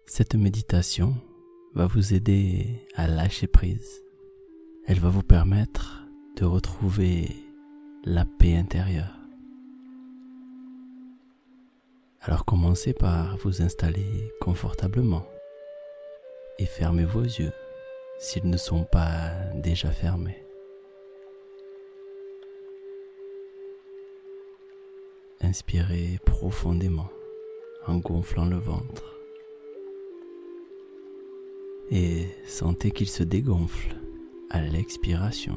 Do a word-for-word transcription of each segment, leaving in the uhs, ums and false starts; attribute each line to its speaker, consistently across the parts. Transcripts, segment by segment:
Speaker 1: Cette méditation va vous aider à lâcher prise. Elle va vous permettre de retrouver la paix intérieure. Alors commencez par vous installer confortablement et fermez vos yeux s'ils ne sont pas déjà fermés. Inspirez profondément en gonflant le ventre et sentez qu'il se dégonfle à l'expiration.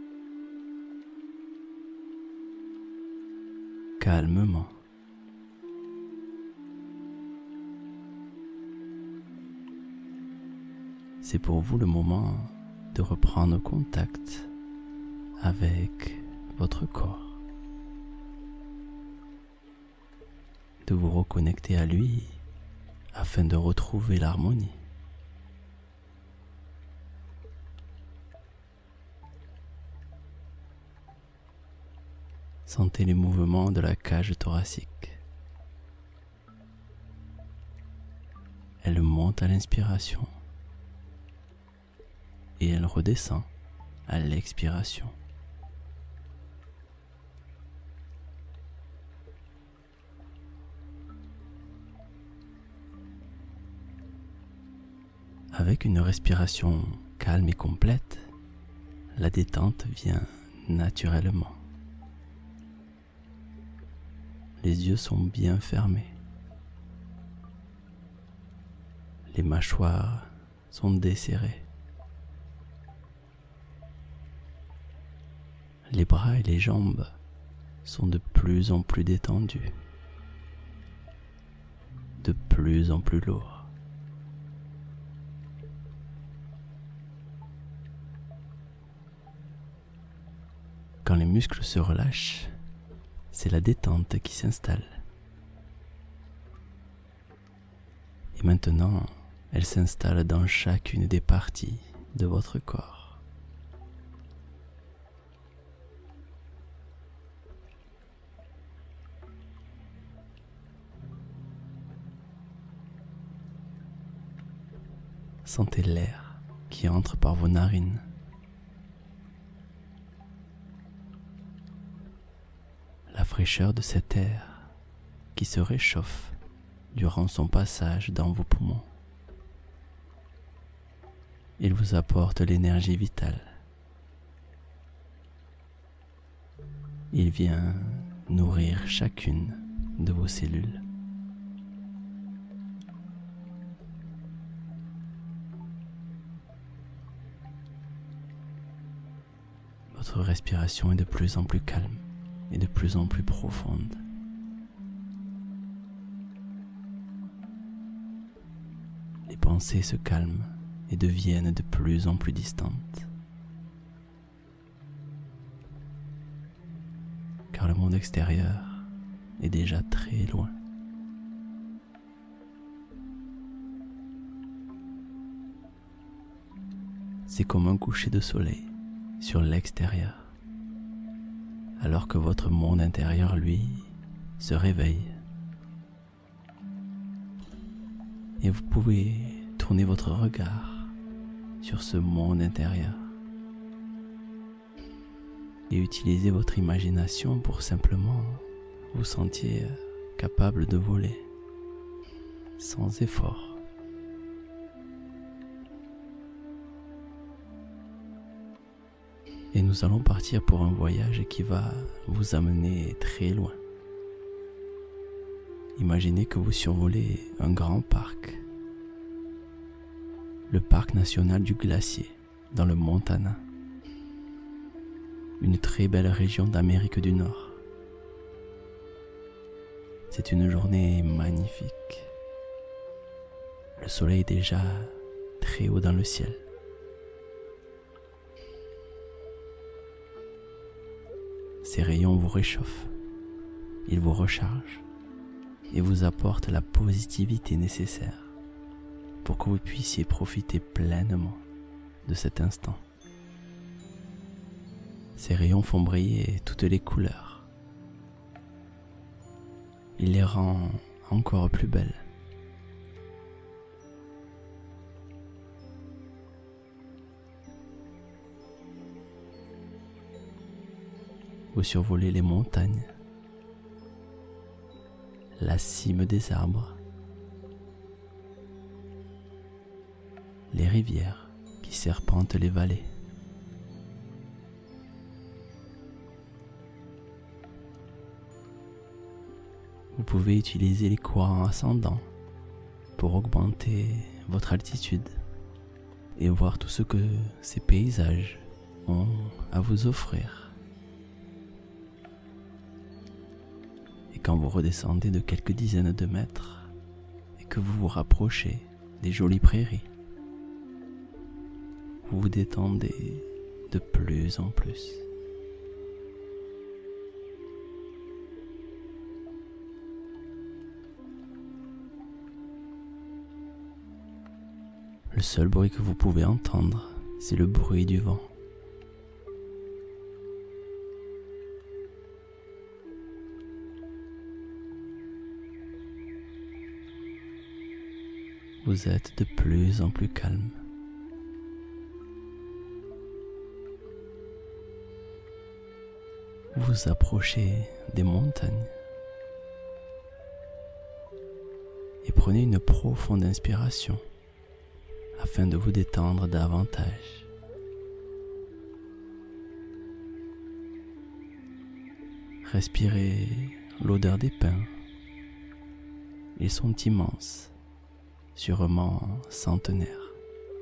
Speaker 1: Calmement. C'est pour vous le moment de reprendre contact avec votre corps, de vous reconnecter à lui afin de retrouver l'harmonie. Sentez les mouvements de la cage thoracique. Elle monte à l'inspiration et elle redescend à l'expiration. Avec une respiration calme et complète, la détente vient naturellement. Les yeux sont bien fermés. Les mâchoires sont desserrées. Les bras et les jambes sont de plus en plus détendus, de plus en plus lourds. Quand les muscles se relâchent, c'est la détente qui s'installe. Et maintenant, elle s'installe dans chacune des parties de votre corps. Sentez l'air qui entre par vos narines. La fraîcheur de cet air qui se réchauffe durant son passage dans vos poumons. Il vous apporte l'énergie vitale. Il vient nourrir chacune de vos cellules. Votre respiration est de plus en plus calme et de plus en plus profonde. Les pensées se calment et deviennent de plus en plus distantes. Car le monde extérieur est déjà très loin. C'est comme un coucher de soleil sur l'extérieur, alors que votre monde intérieur, lui, se réveille. Et vous pouvez tourner votre regard sur ce monde intérieur et utiliser votre imagination pour simplement vous sentir capable de voler sans effort. Et nous allons partir pour un voyage qui va vous amener très loin. Imaginez que vous survolez un grand parc, le parc national du Glacier, dans le Montana, une très belle région d'Amérique du Nord. C'est une journée magnifique. Le soleil est déjà très haut dans le ciel. Ces rayons vous réchauffent, ils vous rechargent et vous apportent la positivité nécessaire pour que vous puissiez profiter pleinement de cet instant. Ces rayons font briller toutes les couleurs. Il les rend encore plus belles. vous survolez les montagnes, la cime des arbres, les rivières qui serpentent les vallées. Vous pouvez utiliser les courants ascendants pour augmenter votre altitude et voir tout ce que ces paysages ont à vous offrir. Et quand vous redescendez de quelques dizaines de mètres et que vous vous rapprochez des jolies prairies, vous vous détendez de plus en plus. Le seul bruit que vous pouvez entendre, c'est le bruit du vent. Vous êtes de plus en plus calme. Vous vous approchez des montagnes et prenez une profonde inspiration afin de vous détendre davantage. Respirez l'odeur des pins. Ils sont immenses, sûrement centenaires.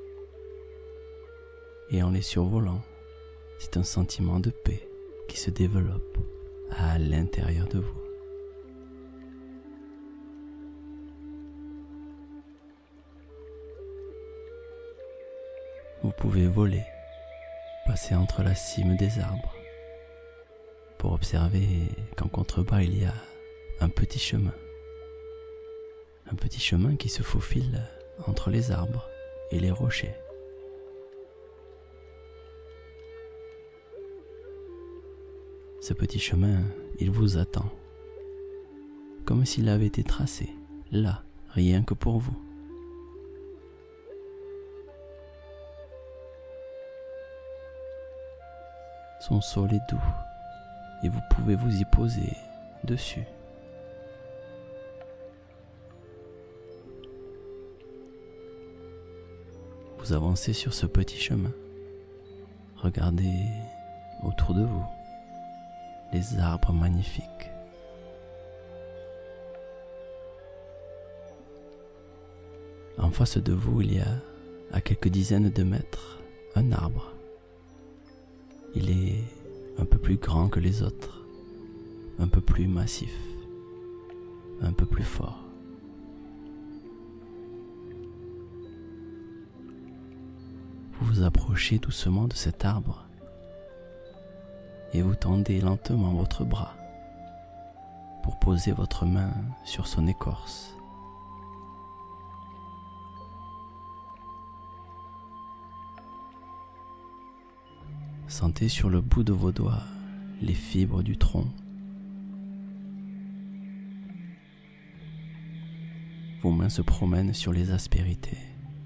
Speaker 1: Et en les survolant, c'est un sentiment de paix qui se développe à l'intérieur de vous. Vous pouvez voler, passer entre la cime des arbres, pour observer qu'en contrebas il y a un petit chemin. Un petit chemin qui se faufile entre les arbres et les rochers. Ce petit chemin, il vous attend, comme s'il avait été tracé, là, rien que pour vous. Son sol est doux et vous pouvez vous y poser dessus. Vous avancez sur ce petit chemin. Regardez autour de vous les arbres magnifiques. En face de vous, il y a, à quelques dizaines de mètres, un arbre. Il est un peu plus grand que les autres, un peu plus massif, un peu plus fort. Vous vous approchez doucement de cet arbre et vous tendez lentement votre bras pour poser votre main sur son écorce. Sentez sur le bout de vos doigts les fibres du tronc. Vos mains se promènent sur les aspérités.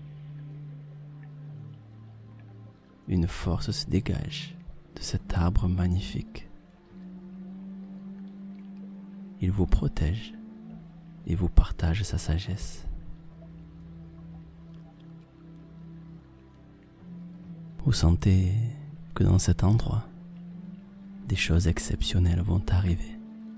Speaker 1: Une force se dégage de cet arbre magnifique. Il vous protège et vous partage sa sagesse. Vous sentez que dans cet endroit, des choses exceptionnelles vont arriver.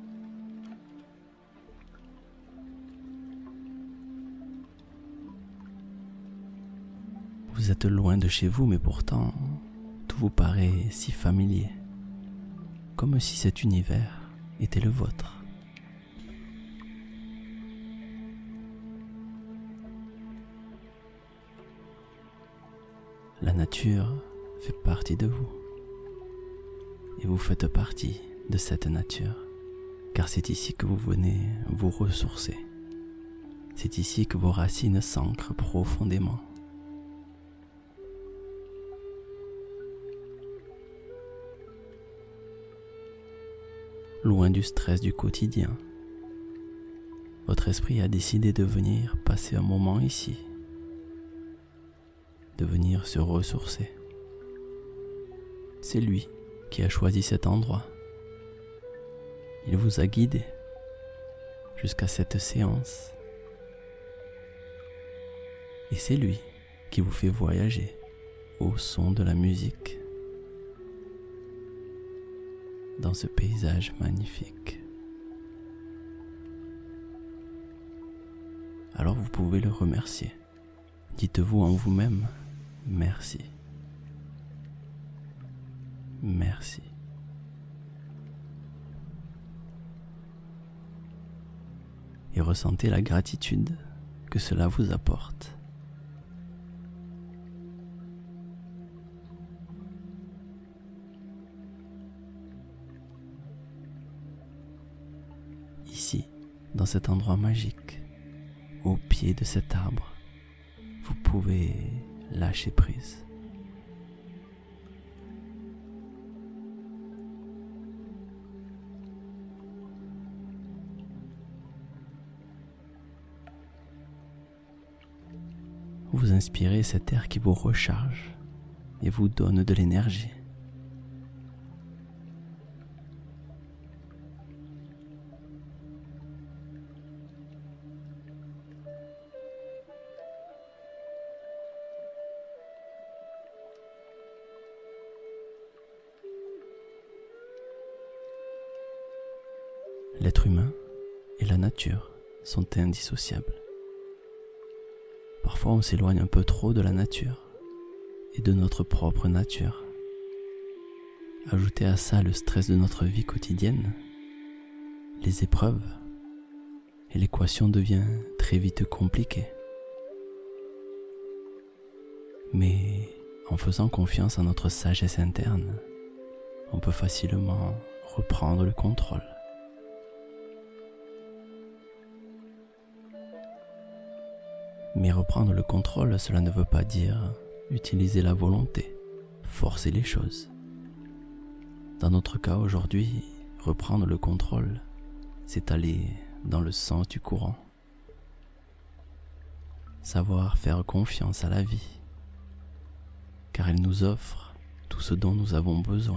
Speaker 1: Vous êtes loin de chez vous, mais pourtant, tout vous paraît si familier, comme si cet univers était le vôtre. La nature fait partie de vous, et vous faites partie de cette nature, car c'est ici que vous venez vous ressourcer. C'est ici que vos racines s'ancrent profondément. Loin du stress du quotidien, votre esprit a décidé de venir passer un moment ici, de venir se ressourcer. C'est lui qui a choisi cet endroit Il vous a guidé jusqu'à cette séance. Et c'est lui qui vous fait voyager au son de la musique dans ce paysage magnifique. Alors vous pouvez le remercier. Dites-vous en vous-même, merci. Merci. Et ressentez la gratitude que cela vous apporte. Ici, dans cet endroit magique, au pied de cet arbre, vous pouvez lâcher prise. Vous inspirez cet air qui vous recharge et vous donne de l'énergie. L'être humain et la nature sont indissociables. Parfois on s'éloigne un peu trop de la nature et de notre propre nature. Ajoutez à ça le stress de notre vie quotidienne, les épreuves, et l'équation devient très vite compliquée. Mais en faisant confiance à notre sagesse interne, on peut facilement reprendre le contrôle. Mais reprendre le contrôle, cela ne veut pas dire utiliser la volonté, forcer les choses. Dans notre cas aujourd'hui, reprendre le contrôle, c'est aller dans le sens du courant. Savoir faire confiance à la vie, car elle nous offre tout ce dont nous avons besoin.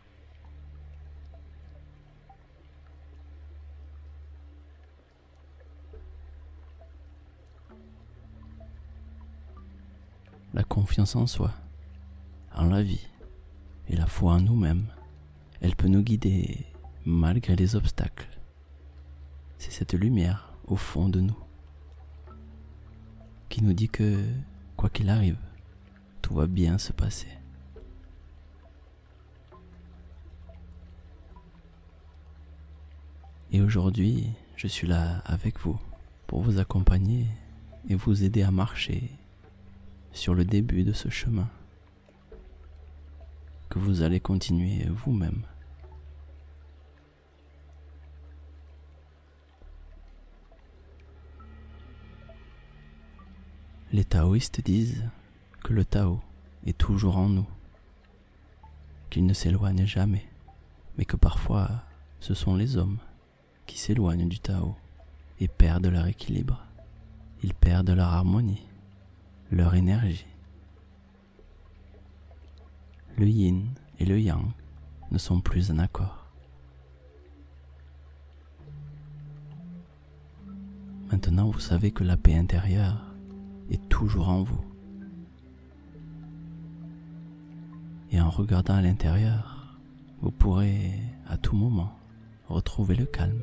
Speaker 1: La confiance en soi, en la vie et la foi en nous-mêmes, elle peut nous guider malgré les obstacles. C'est cette lumière au fond de nous qui nous dit que, quoi qu'il arrive, tout va bien se passer. Et aujourd'hui, je suis là avec vous pour vous accompagner et vous aider à marcher sur le début de ce chemin que vous allez continuer vous-même. Les taoïstes disent que le Tao est toujours en nous, qu'il ne s'éloigne jamais, mais que parfois ce sont les hommes qui s'éloignent du Tao et perdent leur équilibre. Ils perdent leur harmonie, leur énergie. Le yin et le yang ne sont plus en accord. Maintenant, vous savez que la paix intérieure est toujours en vous. Et en regardant à l'intérieur, vous pourrez à tout moment retrouver le calme.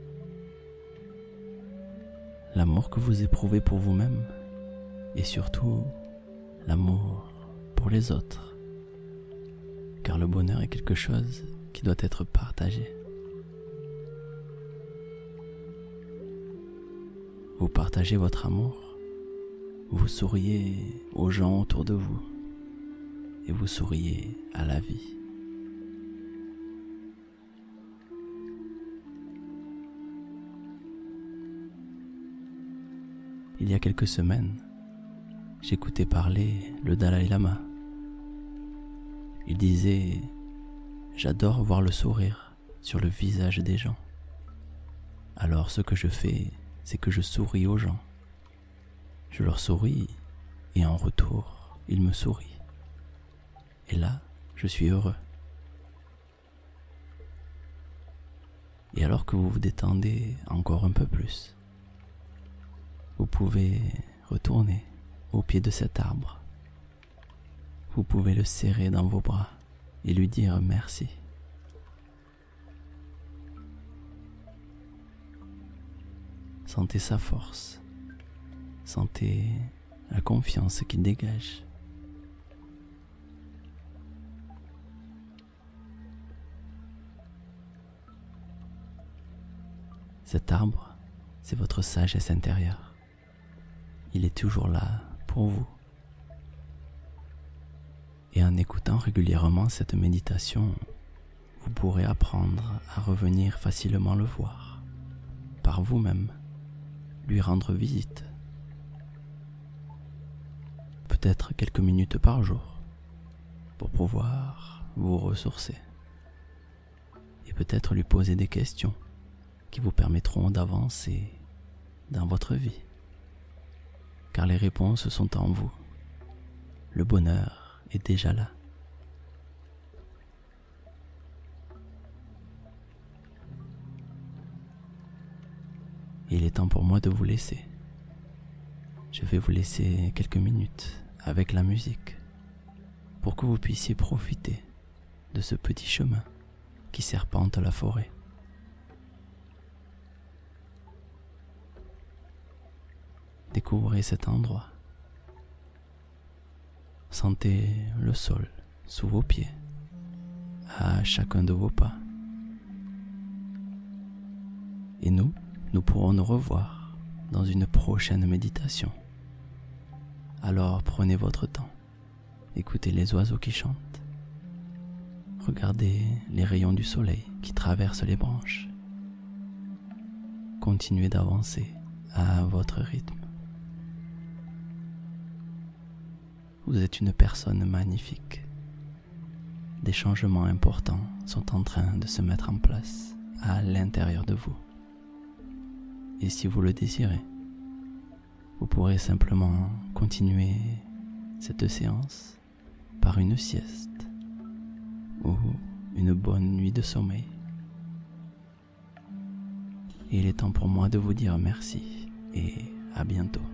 Speaker 1: L'amour que vous éprouvez pour vous-même et surtout l'amour pour les autres. Car le bonheur est quelque chose qui doit être partagé. Vous partagez votre amour, vous souriez aux gens autour de vous et vous souriez à la vie. Il y a quelques semaines, j'écoutais parler le Dalai Lama. Il disait « J'adore voir le sourire sur le visage des gens. Alors ce que je fais, c'est que je souris aux gens. Je leur souris et en retour, ils me sourient. Et là, je suis heureux. » Et alors que vous vous détendez encore un peu plus, vous pouvez retourner au pied de cet arbre. Vous pouvez le serrer dans vos bras et lui dire merci. Sentez sa force, sentez la confiance qu'il dégage. Cet arbre, c'est votre sagesse intérieure. Il est toujours là pour vous. Et en écoutant régulièrement cette méditation, vous pourrez apprendre à revenir facilement le voir, par vous-même, lui rendre visite. Peut-être quelques minutes par jour, pour pouvoir vous ressourcer. Et peut-être lui poser des questions qui vous permettront d'avancer dans votre vie. Car les réponses sont en vous. Le bonheur est déjà là. Il est temps pour moi de vous laisser. Je vais vous laisser quelques minutes avec la musique pour que vous puissiez profiter de ce petit chemin qui serpente la forêt. Découvrez cet endroit. Sentez le sol sous vos pieds à chacun de vos pas. Et nous, nous pourrons nous revoir dans une prochaine méditation. Alors prenez votre temps, écoutez les oiseaux qui chantent, regardez les rayons du soleil qui traversent les branches. Continuez d'avancer à votre rythme. Vous êtes une personne magnifique. Des changements importants sont en train de se mettre en place à l'intérieur de vous. Et si vous le désirez, vous pourrez simplement continuer cette séance par une sieste ou une bonne nuit de sommeil. Et il est temps pour moi de vous dire merci et à bientôt.